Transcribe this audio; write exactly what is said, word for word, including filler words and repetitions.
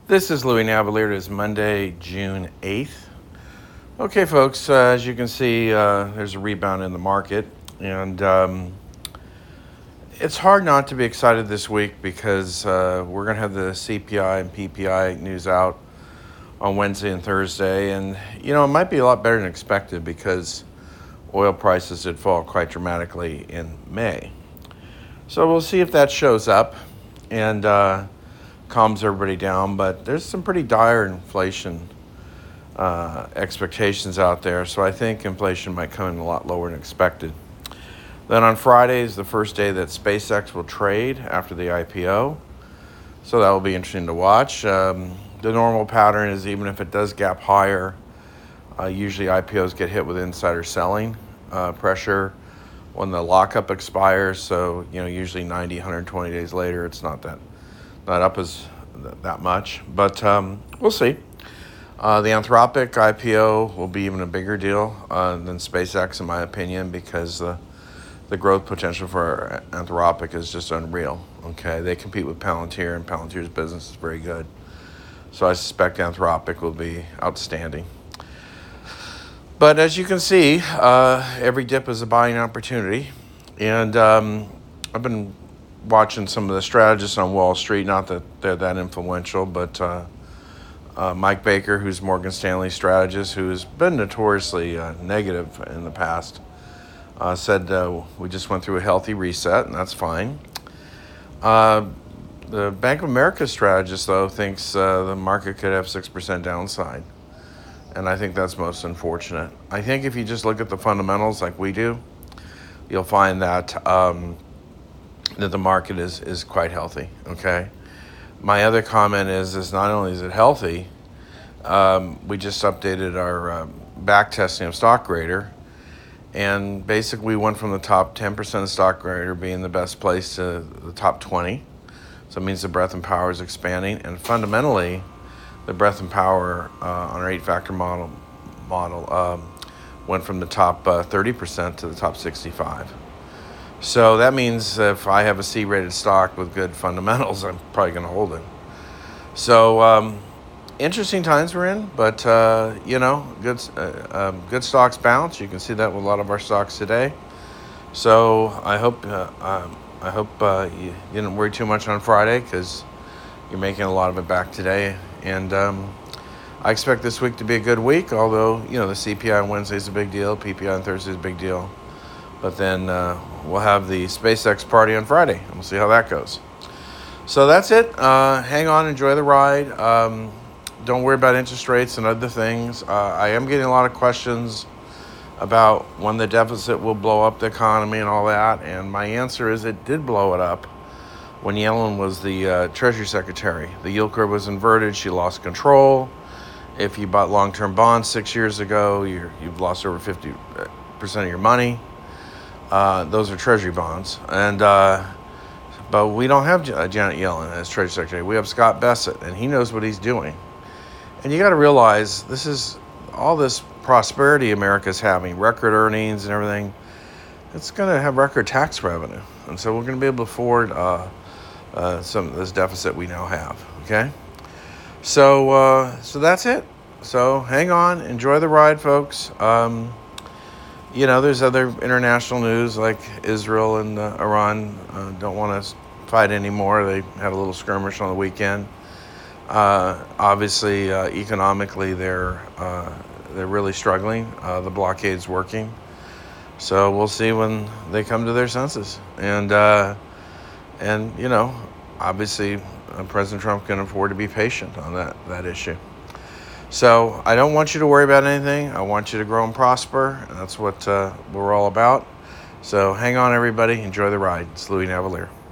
This is Louis Navalier. It is Monday, June eighth. Okay, folks, uh, as you can see, uh, there's a rebound in the market, and um, it's hard not to be excited this week because uh, we're going to have the C P I and P P I news out on Wednesday and Thursday, and, you know, it might be a lot better than expected because oil prices did fall quite dramatically in May. So we'll see if that shows up and uh, calms everybody down, but there's some pretty dire inflation uh, expectations out there, so I think inflation might come in a lot lower than expected. Then on Friday is the first day that SpaceX will trade after the I P O, so that will be interesting to watch. Um, the normal pattern is even if it does gap higher, uh, usually I P Os get hit with insider selling uh, pressure when the lockup expires, so you know usually ninety, one hundred twenty days later, it's not that not up as that much, but um, we'll see. Uh, the Anthropic I P O will be even a bigger deal uh, than SpaceX, in my opinion, because the the growth potential for Anthropic is just unreal. Okay, they compete with Palantir, and Palantir's business is very good. So I suspect Anthropic will be outstanding. But as you can see, uh, every dip is a buying opportunity, and um, I've been watching some of the strategists on Wall Street, not that they're that influential, but uh, uh, Mike Baker, who's Morgan Stanley strategist, who's been notoriously uh, negative in the past, uh, said uh, we just went through a healthy reset, and that's fine. Uh, the Bank of America strategist, though, thinks uh, the market could have six percent downside, and I think that's most unfortunate. I think if you just look at the fundamentals like we do, you'll find that um, that the market is, is quite healthy, okay? My other comment is, is not only is it healthy, um, we just updated our uh, back testing of StockGrader, and basically we went from the top ten percent of StockGrader being the best place to the top twenty. So it means the breadth and power is expanding, and fundamentally, the breadth and power uh, on our eight-factor model model um, went from the top uh, thirty percent to the top sixty-five. So that means if I have a C-rated stock with good fundamentals, I'm probably going to hold it. So um, interesting times we're in, but uh, you know, good uh, um, good stocks bounce. You can see that with a lot of our stocks today. So I hope uh, um, I hope uh, you didn't worry too much on Friday because you're making a lot of it back today. And um, I expect this week to be a good week. Although you know the C P I on Wednesday is a big deal, P P I on Thursday is a big deal. But then uh, we'll have the SpaceX party on Friday, and we'll see how that goes. So that's it. Uh, hang on, enjoy the ride. Um, don't worry about interest rates and other things. Uh, I am getting a lot of questions about when the deficit will blow up the economy and all that, and my answer is it did blow it up when Yellen was the uh, Treasury Secretary. The yield curve was inverted. She lost control. If you bought long-term bonds six years ago, you're, you've lost over fifty percent of your money. Uh, those are Treasury bonds, and uh, but we don't have Janet Yellen as Treasury Secretary. We have Scott Bessent, and he knows what he's doing. And you got to realize this is all this prosperity America's having, record earnings and everything. It's going to have record tax revenue, and so we're going to be able to afford uh, uh, some of this deficit we now have. Okay, so uh, so that's it. So hang on, enjoy the ride, folks. Um, You know, there's other international news like Israel and uh, Iran uh, don't want to fight anymore. They had a little skirmish on the weekend. Uh, obviously, uh, economically, they're uh, they're really struggling. Uh, the blockade's working, so we'll see when they come to their senses. And uh, and you know, obviously, uh, President Trump can afford to be patient on that that issue. So I don't want you to worry about anything. I want you to grow and prosper, and that's what uh, we're all about. So hang on, everybody. Enjoy the ride. It's Louis Navalier.